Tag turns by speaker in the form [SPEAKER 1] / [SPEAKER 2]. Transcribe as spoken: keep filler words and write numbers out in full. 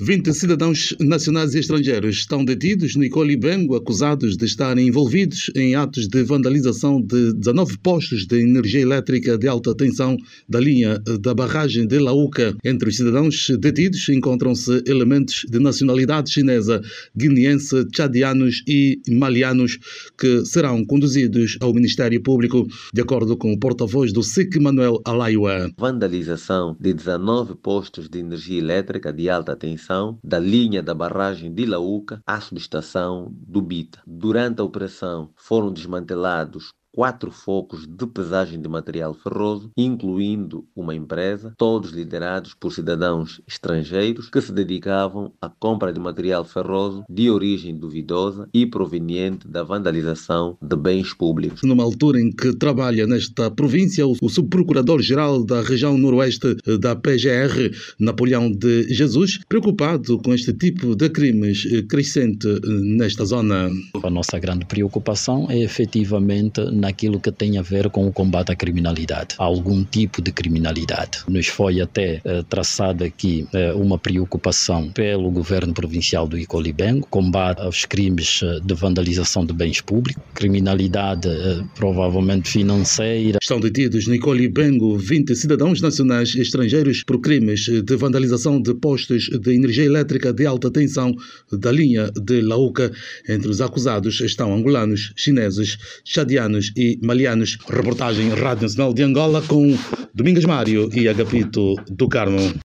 [SPEAKER 1] vinte cidadãos nacionais e estrangeiros estão detidos no Icolibengo, acusados de estarem envolvidos em atos de vandalização de dezanove postos de energia elétrica de alta tensão da linha da barragem de Lauca. Entre os cidadãos detidos encontram-se elementos de nacionalidade chinesa, guineense, tchadianos e malianos, que serão conduzidos ao Ministério Público, de acordo com o porta-voz do S I C, Manuel Alaiua.
[SPEAKER 2] Vandalização de dezanove postos de energia elétrica de alta tensão da linha da barragem de Lauca à subestação do Bita. Durante a operação foram desmantelados quatro focos de pesagem de material ferroso, incluindo uma empresa, todos liderados por cidadãos estrangeiros que se dedicavam à compra de material ferroso de origem duvidosa e proveniente da vandalização de bens públicos.
[SPEAKER 1] Numa altura em que trabalha nesta província, o subprocurador-geral da região noroeste da P G R, Napoleão de Jesus, preocupado com este tipo de crimes crescente nesta zona.
[SPEAKER 3] A nossa grande preocupação é efetivamente naquilo que tem a ver com o combate à criminalidade, algum tipo de criminalidade. Nos foi até eh, traçada aqui eh, uma preocupação pelo governo provincial do Icolibengo, combate aos crimes de vandalização de bens públicos, criminalidade eh, provavelmente financeira.
[SPEAKER 1] Estão detidos no Icolibengo vinte cidadãos nacionais e estrangeiros por crimes de vandalização de postos de energia elétrica de alta tensão da linha de Lauca. Entre os acusados estão angolanos, chineses, tchadianos e malianos. Reportagem Rádio Nacional de Angola com Domingos Mário e Agapito do Carmo.